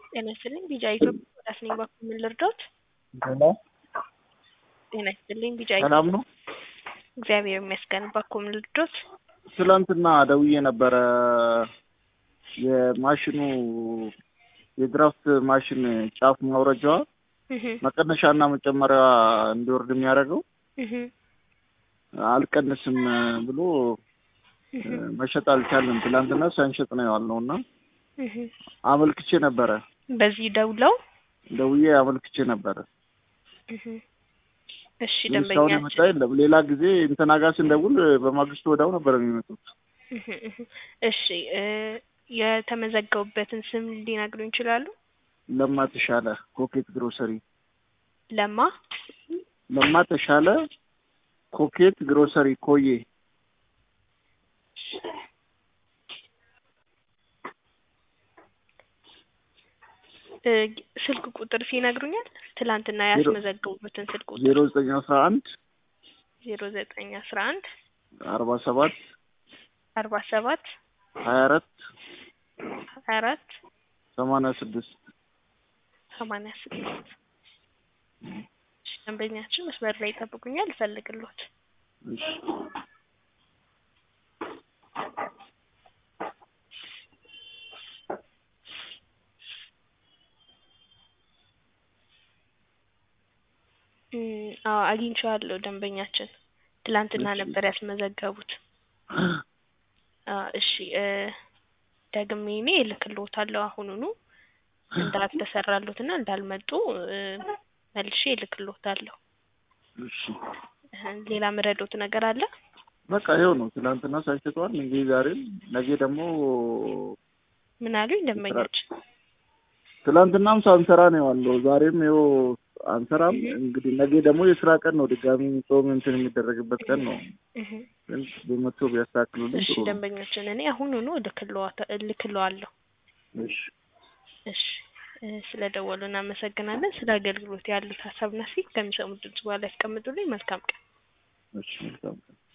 ጤና ይስጥልኝ ቢጃ ኢትዮጵያ ወዳስ ነኝ ባክዎ ምን ልርዳዎት? ሄሎ ጤና ይስጥልኝ ቢጃ ሰላም ነው? እግዚአብሔር ይመስገን ባክዎ ምን ልርዳዎት? ትላንትና ደውዬ ነበረ የማሽኑ የድራፍት ማሽን ጫፍ ማውረጃዋ መቀነሻና መጨመሪያ እንዲወርድ የሚያደርገው አልቀንስም ብሎ መሸጥ አልቻለም። ትላንትና ሳንሸጥ ነው ያልነውና አመልክቼ ነበረ። በዚህ ደውዬ አመልክቼ ነበረ። እሺ ደንበኛ መጣ የለም። ሌላ ጊዜ እንትና ጋር ስንደውል በማግስቱ ወዳው ነበር የሚመጡት። እሺ የተመዘገቡበትን ስም ሊነግሩኝ ይችላሉ? ለማ ተሻለ ኮኬት ግሮሰሪ። ለማ ተሻለ ኮኬት ግሮሰሪ ኮዬ። ስልክ ቁጥር ሲነግሩኛል? ትላንትና ያስመዘገቡበትን ስልክ ቁጥር 0911 0911 47 24 86 ደንበኛችን መስመር ላይ ይጠብቁኛል፣ እፈልግልዎት። እሺ አግኝቼዋለሁ። ደንበኛችን ትላንትና ነበር ያስመዘገቡት። እሺ ደግሜ እኔ እልክልዎታለሁ። አሁኑኑ እንዳልተሰራሉትና እንዳልመጡ መልሼ እልክልዎታለሁ። እሺ ሌላ ምረዶት ነገር አለ? በቃ ይኸው ነው። ትላንትና ሳይሸጧል እንግዲህ ዛሬም ነገ ደግሞ ምን አሉኝ ደንበኛችን? ትላንትናም ሳንሰራ ነው ያለው። ዛሬም ይኸው አንሰራም። እንግዲህ ነገ ደግሞ የስራ ቀን ነው። ድጋሚ ጾም እንትን የሚደረግበት ቀን ነው። ግን በመቶ ቢያስተካክሉልኝ። እሺ ደንበኛችን እኔ አሁኑኑ እልክልዎታለሁ። እሺ ስለደወሉ እናመሰግናለን። ስለ አገልግሎት ያሉት ሀሳብና ከሚሰሙት ድምጽ በኋላ ያስቀምጡልኝ። መልካም ቀን። እሺ መልካም ቀን።